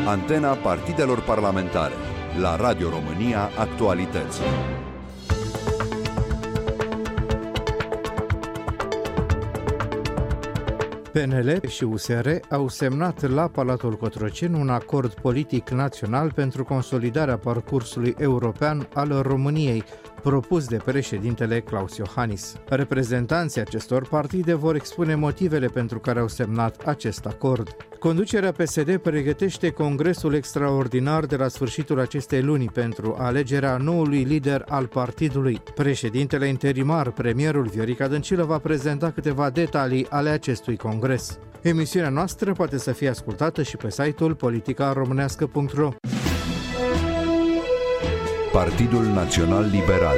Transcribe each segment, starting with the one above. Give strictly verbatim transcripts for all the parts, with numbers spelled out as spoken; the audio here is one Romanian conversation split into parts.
Antena partidelor parlamentare. La Radio România Actualități. P N L și U S R au semnat la Palatul Cotroceni un acord politic național pentru consolidarea parcursului european al României, propus de președintele Klaus Iohannis. Reprezentanții acestor partide vor expune motivele pentru care au semnat acest acord. Conducerea P S D pregătește congresul extraordinar de la sfârșitul acestei luni pentru alegerea noului lider al partidului. Președintele interimar, premierul Viorica Dăncilă, va prezenta câteva detalii ale acestui congres. Emisiunea noastră poate să fie ascultată și pe site-ul politica românească punct ro. Partidul Național Liberal.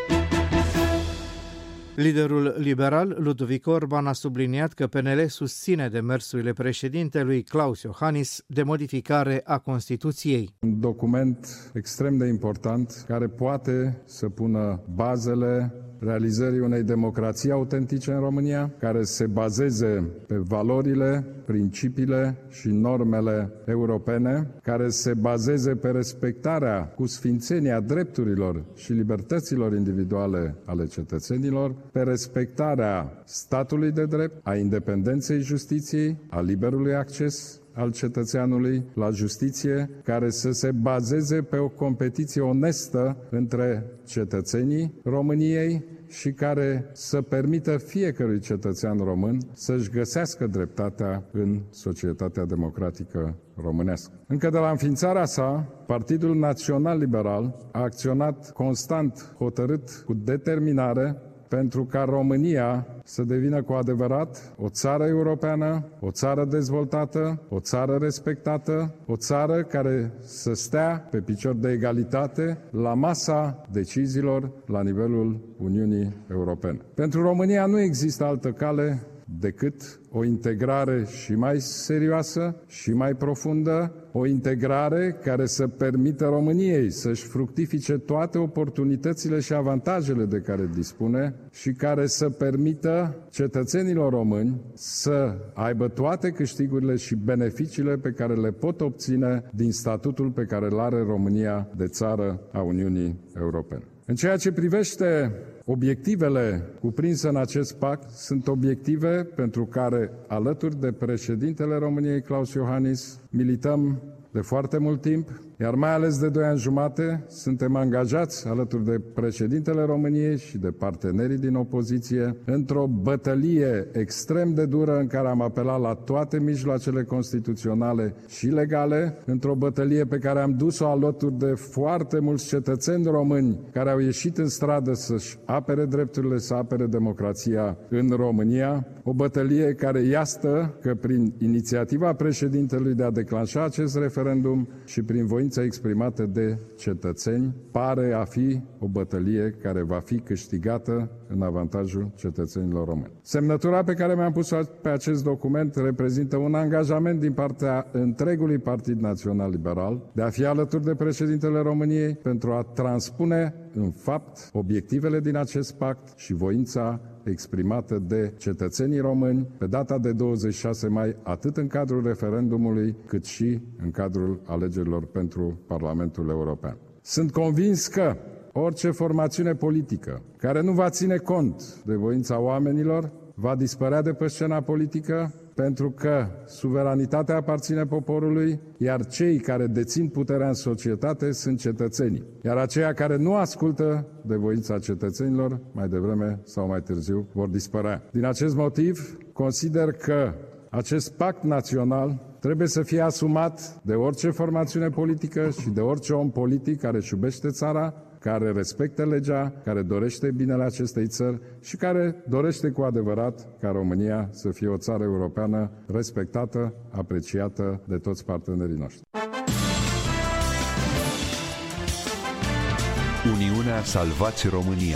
Liderul liberal, Ludovic Orban, a subliniat că P N L susține demersurile președintelui Klaus Iohannis de modificare a Constituției. Un document extrem de important care poate să pună bazele realizării unei democrații autentice în România, care se bazeze pe valorile, principiile și normele europene, care se bazeze pe respectarea cu sfințenie a drepturilor și libertăților individuale ale cetățenilor, pe respectarea statului de drept, a independenței justiției, a liberului acces al cetățeanului la justiție, care să se bazeze pe o competiție onestă între cetățenii României și care să permită fiecărui cetățean român să-și găsească dreptatea în societatea democratică românească. Încă de la înființarea sa, Partidul Național Liberal a acționat constant, hotărât, cu determinare, pentru ca România să devină cu adevărat o țară europeană, o țară dezvoltată, o țară respectată, o țară care să stea pe picior de egalitate la masa deciziilor la nivelul Uniunii Europene. Pentru România nu există altă cale decât o integrare și mai serioasă și mai profundă, o integrare care să permită României să-și fructifice toate oportunitățile și avantajele de care dispune și care să permită cetățenilor români să aibă toate câștigurile și beneficiile pe care le pot obține din statutul pe care îl are România de țară a Uniunii Europene. În ceea ce privește obiectivele cuprinse în acest pact, sunt obiective pentru care, alături de președintele României, Klaus Iohannis, milităm de foarte mult timp, iar mai ales de doi ani jumate suntem angajați alături de președintele României și de partenerii din opoziție într-o bătălie extrem de dură în care am apelat la toate mijloacele constituționale și legale, într-o bătălie pe care am dus-o alături de foarte mulți cetățeni români care au ieșit în stradă să-și apere drepturile, să apere democrația în România, o bătălie care iastă că prin inițiativa președintelui de a declanșa acest referendum și prin voința exprimată de cetățeni, pare a fi o bătălie care va fi câștigată în avantajul cetățenilor români. Semnătura pe care mi-am pus-o pe acest document reprezintă un angajament din partea întregului Partid Național Liberal de a fi alături de președintele României pentru a transpune în fapt obiectivele din acest pact și voința exprimată de cetățenii români pe data de douăzeci și șase mai, atât în cadrul referendumului, cât și în cadrul alegerilor pentru Parlamentul European. Sunt convins că orice formațiune politică care nu va ține cont de voința oamenilor va dispărea de pe scena politică, pentru că suveranitatea aparține poporului, iar cei care dețin puterea în societate sunt cetățenii. Iar aceia care nu ascultă de voința cetățenilor, mai devreme sau mai târziu, vor dispărea. Din acest motiv, consider că acest pact național trebuie să fie asumat de orice formațiune politică și de orice om politic care își iubește țara, care respectă legea, care dorește binele acestei țări și care dorește cu adevărat ca România să fie o țară europeană respectată, apreciată de toți partenerii noștri. Uniunea Salvați România.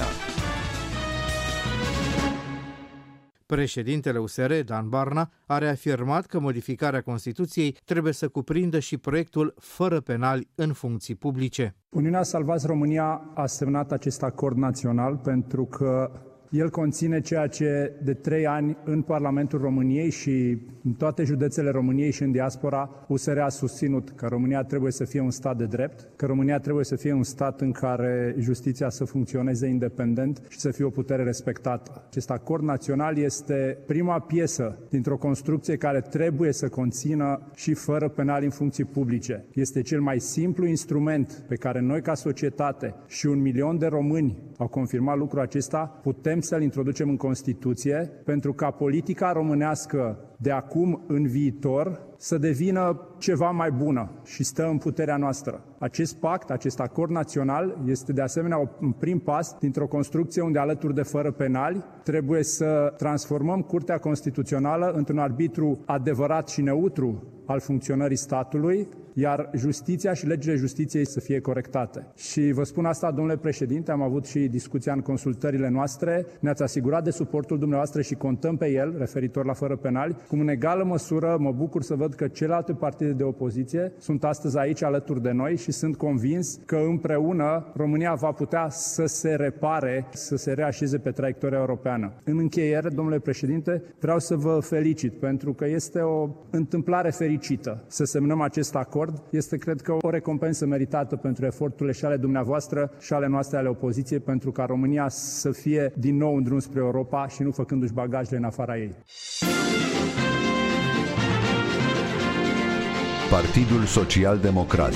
Președintele U S R, Dan Barna, a reafirmat că modificarea Constituției trebuie să cuprindă și proiectul fără penali în funcții publice. Uniunea Salvați România a semnat acest acord național pentru că El conține ceea ce de trei ani în Parlamentul României și în toate județele României și în diaspora U S R a susținut că România trebuie să fie un stat de drept, că România trebuie să fie un stat în care justiția să funcționeze independent și să fie o putere respectată. Acest acord național este prima piesă dintr-o construcție care trebuie să conțină și fără penali în funcții publice. Este cel mai simplu instrument pe care noi ca societate și un milion de români au confirmat lucrul acesta, putem să-l introducem în Constituție pentru ca politica românească de acum în viitor să devină ceva mai bună și stă în puterea noastră. Acest pact, acest acord național este de asemenea un prim pas dintr-o construcție unde alături de fără penali trebuie să transformăm Curtea Constituțională într-un arbitru adevărat și neutru al funcționării statului, iar justiția și legile justiției să fie corectate. Și vă spun asta, domnule președinte, am avut și discuția în consultările noastre, ne-ați asigurat de suportul dumneavoastră și contăm pe el, referitor la fără penali, cum în egală măsură mă bucur să văd că celelalte partide de opoziție sunt astăzi aici alături de noi și sunt convins că împreună România va putea să se repare, să se reașeze pe traiectoria europeană. În încheiere, domnule președinte, vreau să vă felicit pentru că este o întâmplare fericită să semnăm acest acord. Este, cred că, o recompensă meritată pentru eforturile și ale dumneavoastră și ale noastre ale opoziției pentru ca România să fie din nou în drum spre Europa și nu făcându-și bagajele în afara ei. Partidul Social Democrat.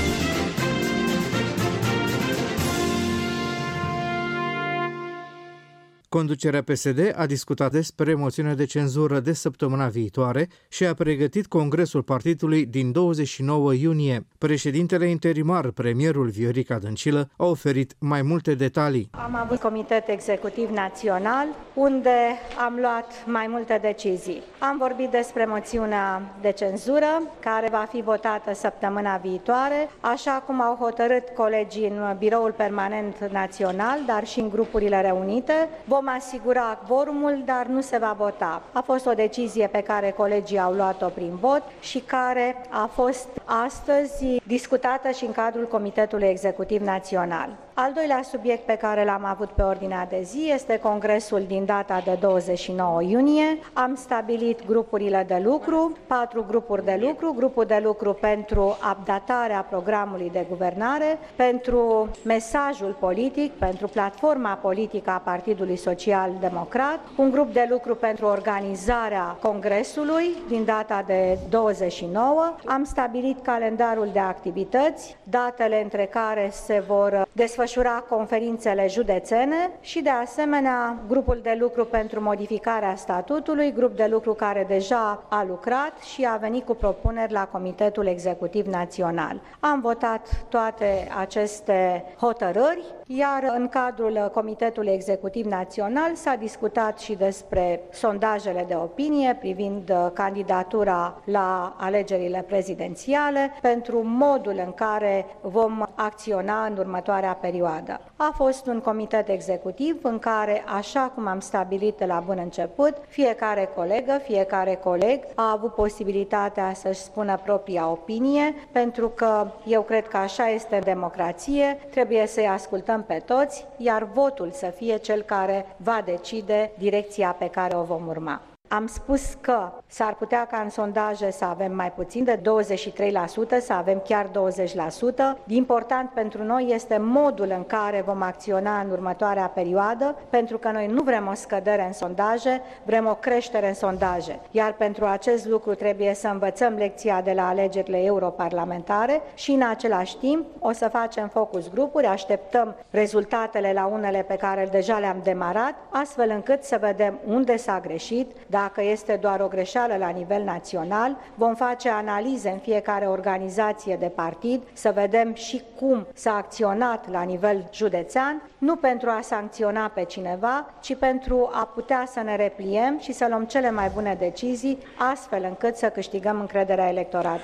Conducerea P S D a discutat despre moțiunea de cenzură de săptămâna viitoare și a pregătit congresul partidului din douăzeci și nouă iunie. Președintele interimar, premierul Viorica Dăncilă, a oferit mai multe detalii. Am avut comitet executiv național, unde am luat mai multe decizii. Am vorbit despre moțiunea de cenzură, care va fi votată săptămâna viitoare, așa cum au hotărât colegii în Biroul Permanent Național, dar și în grupurile reunite. Vom asigura quorumul, dar nu se va vota. A fost o decizie pe care colegii au luat-o prin vot și care a fost astăzi discutată și în cadrul Comitetului Executiv Național. Al doilea subiect pe care l-am avut pe ordinea de zi este congresul din data de douăzeci și nouă iunie. Am stabilit grupurile de lucru, patru grupuri de lucru, grupul de lucru pentru updatarea programului de guvernare, pentru mesajul politic, pentru platforma politică a Partidului Social Democrat, un grup de lucru pentru organizarea congresului din data de douăzeci și nouă. Am stabilit calendarul de activități, datele între care se vor desfășura conferințele județene și, de asemenea, grupul de lucru pentru modificarea statutului, grup de lucru care deja a lucrat și a venit cu propuneri la Comitetul Executiv Național. Am votat toate aceste hotărâri, iar în cadrul Comitetului Executiv Național s-a discutat și despre sondajele de opinie privind candidatura la alegerile prezidențiale, pentru modul în care vom acționa în următoarea perioadă. A fost un comitet executiv în care, așa cum am stabilit de la bun început, fiecare colegă, fiecare coleg a avut posibilitatea să-și spună propria opinie, pentru că eu cred că așa este în democrație, trebuie să-i ascultăm pe toți, iar votul să fie cel care va decide direcția pe care o vom urma. Am spus că s-ar putea ca în sondaje să avem mai puțin de douăzeci și trei la sută, să avem chiar douăzeci la sută. Important pentru noi este modul în care vom acționa în următoarea perioadă, pentru că noi nu vrem o scădere în sondaje, vrem o creștere în sondaje. Iar pentru acest lucru trebuie să învățăm lecția de la alegerile europarlamentare și în același timp o să facem focus grupuri, așteptăm rezultatele la unele pe care deja le-am demarat, astfel încât să vedem unde s-a greșit. Dacă este doar o greșeală la nivel național, vom face analize în fiecare organizație de partid, să vedem și cum s-a acționat la nivel județean, nu pentru a sancționa pe cineva, ci pentru a putea să ne repliem și să luăm cele mai bune decizii, astfel încât să câștigăm încrederea electoratului.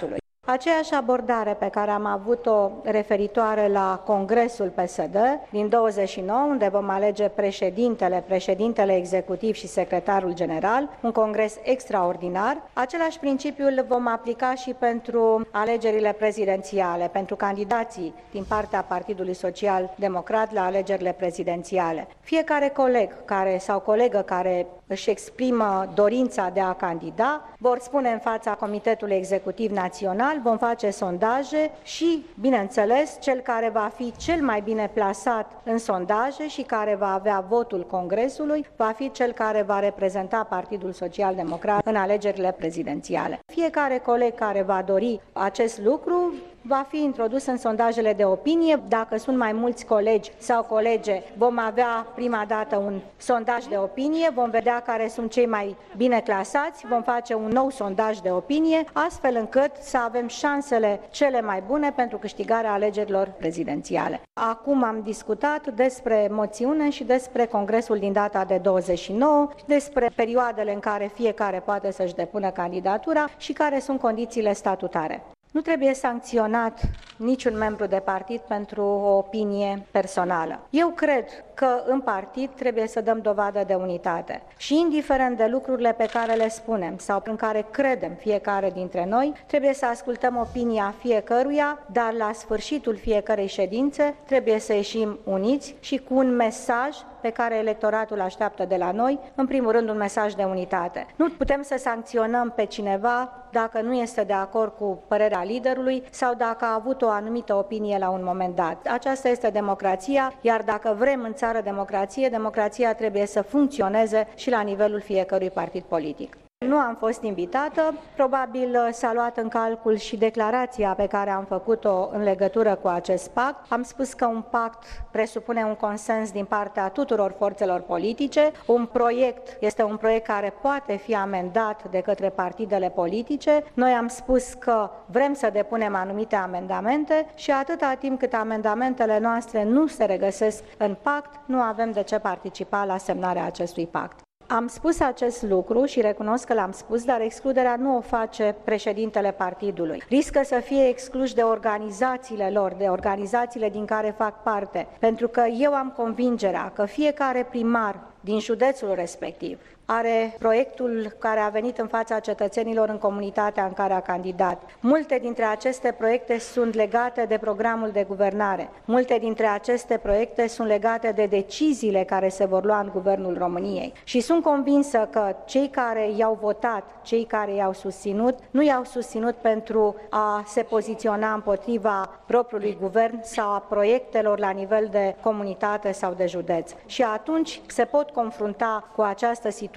Aceeași abordare pe care am avut-o referitoare la Congresul P S D din douăzeci și nouă, unde vom alege președintele, președintele executiv și secretarul general, un congres extraordinar. Același principiu îl vom aplica și pentru alegerile prezidențiale, pentru candidații din partea Partidului Social Democrat la alegerile prezidențiale. Fiecare coleg care sau colegă care își exprimă dorința de a candida, vor spune în fața Comitetului Executiv Național, vom face sondaje și, bineînțeles, cel care va fi cel mai bine plasat în sondaje și care va avea votul Congresului, va fi cel care va reprezenta Partidul Social Democrat în alegerile prezidențiale. Fiecare coleg care va dori acest lucru va fi introdus în sondajele de opinie. Dacă sunt mai mulți colegi sau colege, vom avea prima dată un sondaj de opinie, vom vedea care sunt cei mai bine clasați, vom face un nou sondaj de opinie, astfel încât să avem șansele cele mai bune pentru câștigarea alegerilor prezidențiale. Acum am discutat despre moțiune și despre Congresul din data de douăzeci și nouă, și despre perioadele în care fiecare poate să-și depună candidatura și care sunt condițiile statutare. Nu trebuie sancționat niciun membru de partid pentru o opinie personală. Eu cred că în partid trebuie să dăm dovadă de unitate și indiferent de lucrurile pe care le spunem sau în care credem fiecare dintre noi, trebuie să ascultăm opinia fiecăruia, dar la sfârșitul fiecărei ședințe trebuie să ieșim uniți și cu un mesaj pe care electoratul așteaptă de la noi, în primul rând un mesaj de unitate. Nu putem să sancționăm pe cineva dacă nu este de acord cu părerea liderului sau dacă a avut o anumită opinie la un moment dat. Aceasta este democrația, iar dacă vrem în țară democrație, democrația trebuie să funcționeze și la nivelul fiecărui partid politic. Nu am fost invitată, probabil s-a luat în calcul și declarația pe care am făcut-o în legătură cu acest pact. Am spus că un pact presupune un consens din partea tuturor forțelor politice. Un proiect este un proiect care poate fi amendat de către partidele politice. Noi am spus că vrem să depunem anumite amendamente și atâta timp cât amendamentele noastre nu se regăsesc în pact, nu avem de ce participa la semnarea acestui pact. Am spus acest lucru și recunosc că l-am spus, dar excluderea nu o face președintele partidului. Riscă să fie excluși de organizațiile lor, de organizațiile din care fac parte, pentru că eu am convingerea că fiecare primar din județul respectiv are proiectul care a venit în fața cetățenilor în comunitatea în care a candidat. Multe dintre aceste proiecte sunt legate de programul de guvernare. Multe dintre aceste proiecte sunt legate de deciziile care se vor lua în Guvernul României. Și sunt convinsă că cei care i-au votat, cei care i-au susținut, nu i-au susținut pentru a se poziționa împotriva propriului guvern sau a proiectelor la nivel de comunitate sau de județ. Și atunci se pot confrunta cu această situație.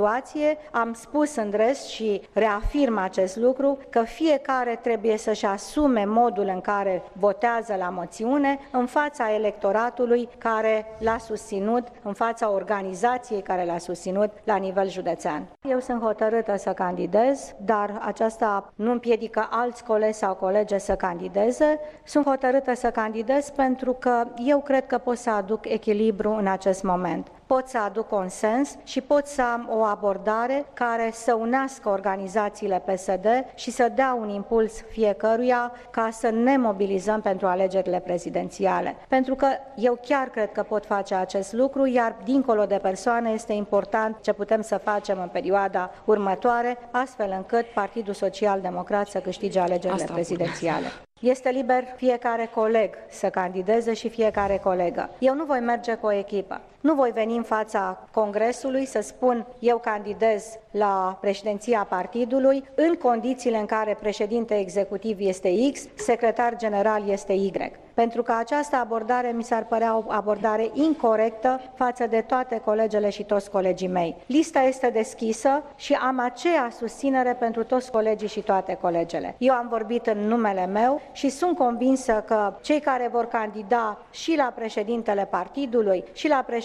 Am spus în rest și reafirm acest lucru, că fiecare trebuie să-și asume modul în care votează la moțiune în fața electoratului care l-a susținut, în fața organizației care l-a susținut la nivel județean. Eu sunt hotărâtă să candidez, dar aceasta nu împiedică alți colegi sau colege să candideze. Sunt hotărâtă să candidez pentru că eu cred că pot să aduc echilibru în acest moment. Pot să aduc consens și pot să am o abordare care să unească organizațiile P S D și să dea un impuls fiecăruia ca să ne mobilizăm pentru alegerile prezidențiale. Pentru că eu chiar cred că pot face acest lucru, iar dincolo de persoane este important ce putem să facem în perioada următoare, astfel încât Partidul Social Democrat să câștige alegerile Asta prezidențiale. Este liber fiecare coleg să candideze și fiecare colegă. Eu nu voi merge cu o echipă. Nu voi veni în fața Congresului să spun eu candidez la președinția partidului în condițiile în care președinte executiv este X, secretar general este Y. Pentru că această abordare mi s-ar părea o abordare incorectă față de toate colegele și toți colegii mei. Lista este deschisă și am aceea susținere pentru toți colegii și toate colegele. Eu am vorbit în numele meu și sunt convinsă că cei care vor candida și la președintele partidului și la președintele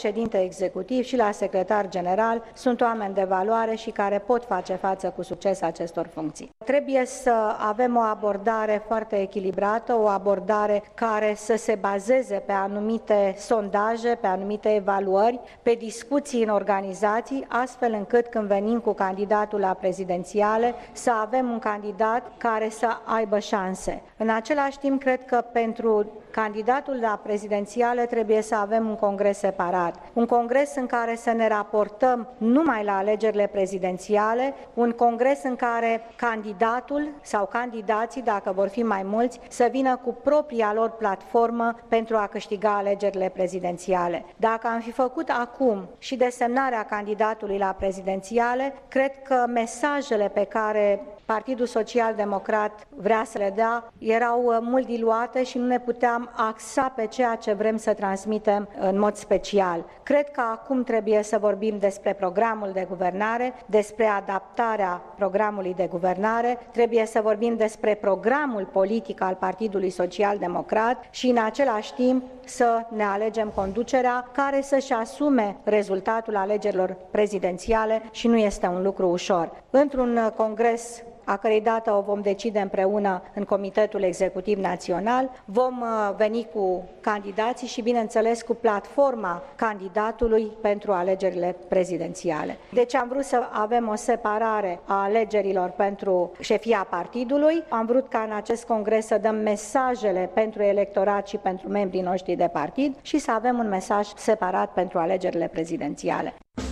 președinte executiv și la secretar general sunt oameni de valoare și care pot face față cu succes acestor funcții. Trebuie să avem o abordare foarte echilibrată, o abordare care să se bazeze pe anumite sondaje, pe anumite evaluări, pe discuții în organizații, astfel încât când venim cu candidatul la prezidențiale să avem un candidat care să aibă șanse. În același timp, cred că pentru candidatul la prezidențiale trebuie să avem un congres separat. Un congres în care să ne raportăm numai la alegerile prezidențiale, un congres în care candidatul sau candidații, dacă vor fi mai mulți, să vină cu propria lor platformă pentru a câștiga alegerile prezidențiale. Dacă am fi făcut acum și desemnarea candidatului la prezidențiale, cred că mesajele pe care Partidul Social-Democrat vrea să le dea erau mult diluate și nu ne puteam axa pe ceea ce vrem să transmitem în mod special. Cred că acum trebuie să vorbim despre programul de guvernare, despre adaptarea programului de guvernare, trebuie să vorbim despre programul politic al Partidului Social-Democrat și în același timp să ne alegem conducerea care să-și asume rezultatul alegerilor prezidențiale și nu este un lucru ușor. Într-un congres a cărei dată o vom decide împreună în Comitetul Executiv Național, vom veni cu candidații și, bineînțeles, cu platforma candidatului pentru alegerile prezidențiale. Deci am vrut să avem o separare a alegerilor pentru șefia partidului, am vrut ca în acest congres să dăm mesajele pentru electorat și pentru membrii noștri de partid și să avem un mesaj separat pentru alegerile prezidențiale.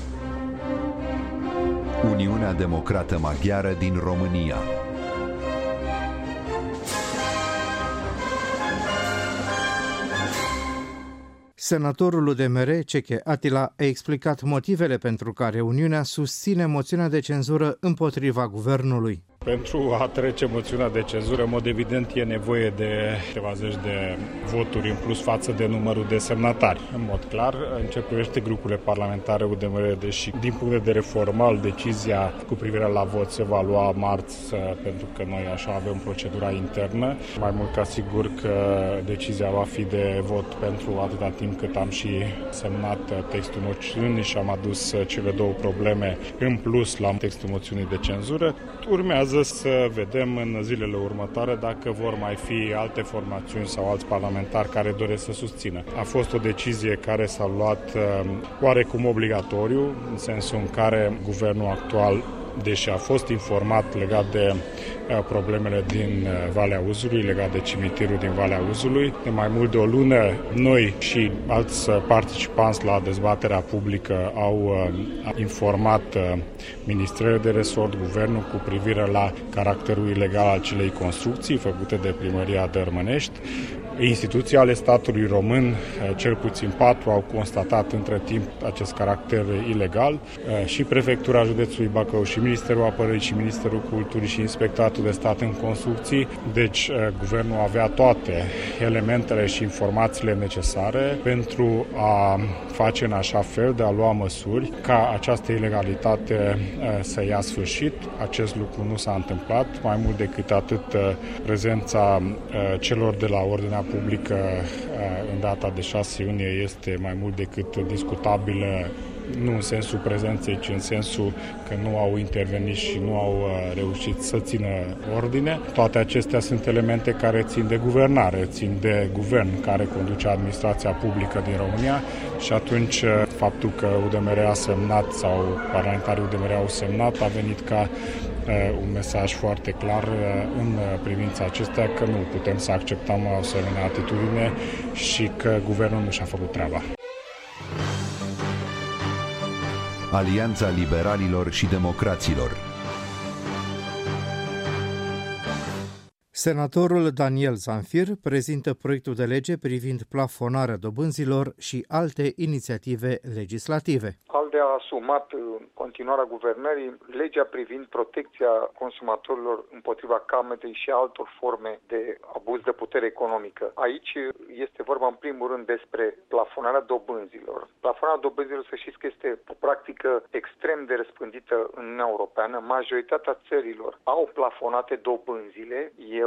Uniunea Democrată Maghiară din România. Senatorul U D M R, Ceche Atila, a explicat motivele pentru care Uniunea susține moțiunea de cenzură împotriva guvernului. Pentru a trece moțiunea de cenzură, în mod evident, e nevoie de câteva zeci de voturi în plus față de numărul de semnatari. În mod clar, în ce privește grupurile parlamentare U D M R, deși din punct de vedere formal decizia cu privire la vot se va lua marți, pentru că noi așa avem procedura internă, mai mult ca sigur că decizia va fi de vot pentru atâta timp cât am și semnat textul moțiunii și am adus cele două probleme în plus la textul moțiunii de cenzură. Urmează să vedem în zilele următoare dacă vor mai fi alte formațiuni sau alți parlamentari care doresc să susțină. A fost o decizie care s-a luat oarecum obligatoriu, în sensul în care guvernul actual, deși a fost informat legat de problemele din Valea Uzului, legat de cimitirul din Valea Uzului, de mai mult de o lună, noi și alți participanți la dezbaterea publică au informat ministrele de resort, guvernul, cu privire la caracterul ilegal al acelei construcții făcute de Primăria Dărmănești. Instituții ale statului român, cel puțin patru, au constatat între timp acest caracter ilegal și Prefectura Județului Bacău și Ministerul Apărării și Ministerul Culturii și Inspectoratul de Stat în Construcții. Deci guvernul avea toate elementele și informațiile necesare pentru a face în așa fel, de a lua măsuri ca această ilegalitate să ia sfârșit. Acest lucru nu s-a întâmplat, mai mult decât atât prezența celor de la ordinea publică în data de șase iunie este mai mult decât discutabilă, nu în sensul prezenței, ci în sensul că nu au intervenit și nu au reușit să țină ordine. Toate acestea sunt elemente care țin de guvernare, țin de guvern care conduce administrația publică din România și atunci faptul că U D M R a semnat sau parlamentarii U D M R au semnat a venit ca un mesaj foarte clar în privința acestea că nu putem să acceptăm o asemenea atitudine și că guvernul nu și-a făcut treaba. Alianța Liberalilor și Democraților. Senatorul Daniel Zamfir prezintă proiectul de lege privind plafonarea dobânzilor și alte inițiative legislative. ALDE a asumat în continuarea guvernării legea privind protecția consumatorilor împotriva cametei și altor forme de abuz de putere economică. Aici este vorba în primul rând despre plafonarea dobânzilor. Plafonarea dobânzilor, să știți că este o practică extrem de răspândită în Uniunea Europeană. Majoritatea țărilor au plafonate dobânzile. E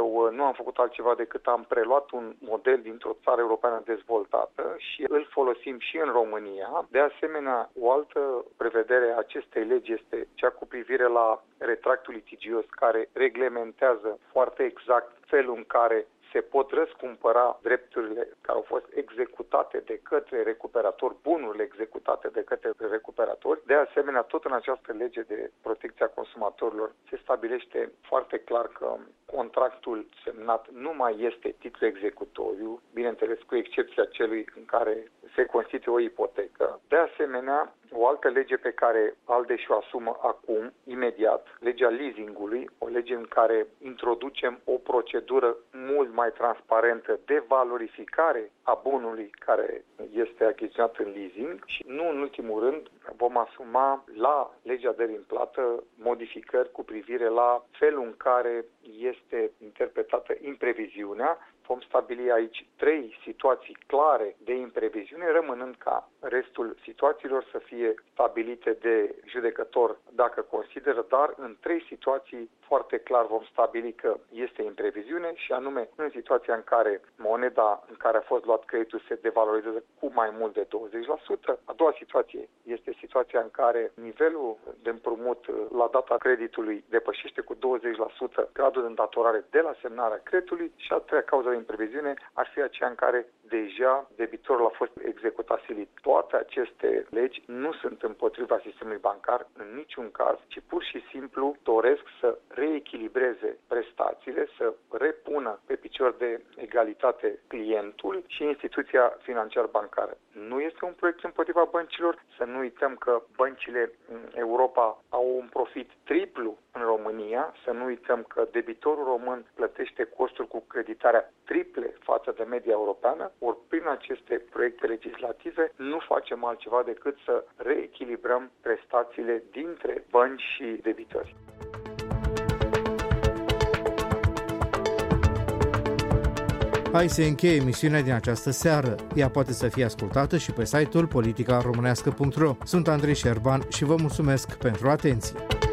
Eu nu am făcut altceva decât am preluat un model dintr-o țară europeană dezvoltată și îl folosim și în România. De asemenea, o altă prevedere a acestei legi este cea cu privire la retractul litigios, care reglementează foarte exact felul în care se pot răscumpăra drepturile care au fost executate de către recuperatori, bunurile executate de către recuperatori. De asemenea, tot în această lege de protecție a consumatorilor se stabilește foarte clar că contractul semnat nu mai este titlu executoriu, bineînțeles cu excepția celui în care se constituie o ipotecă. De asemenea, o altă lege pe care ALDE și-o asumă acum, imediat, legea leasingului, o lege în care introducem o procedură mult mai transparentă de valorificare a bunului care este achiziționat în leasing și nu în ultimul rând vom asuma la legea de plată modificări cu privire la felul în care este interpretată impreviziunea. Vom stabili aici trei situații clare de impreviziune, rămânând ca restul situațiilor să fie stabilite de judecător dacă consideră, dar în trei situații foarte clar vom stabili că este impreviziune și anume în situația în care moneda în care a fost luat creditul se devalorizează cu mai mult de douăzeci la sută. A doua situație este situația în care nivelul de împrumut la data creditului depășește cu douăzeci la sută gradul de îndatorare de la semnarea creditului și a treia cauză de impreviziune ar fi aceea în care deja debitorul a fost executat silit. Toate aceste legi nu sunt împotriva sistemului bancar în niciun caz, ci pur și simplu doresc să reechilibreze prestațiile, să repună pe picior de egalitate clientul și instituția financiar-bancară. Nu este un proiect împotriva băncilor, să nu uităm că băncile în Europa au un profit triplu în România, să nu uităm că debitorul român plătește costuri cu creditarea triple față de media europeană, ori prin aceste proiecte legislative nu facem altceva decât să reechilibrăm prestațiile dintre bănci și debitori. Hai să încheie emisiunea din această seară. Ea poate să fie ascultată și pe site-ul politica românească punct ro. Sunt Andrei Șerban și vă mulțumesc pentru atenție.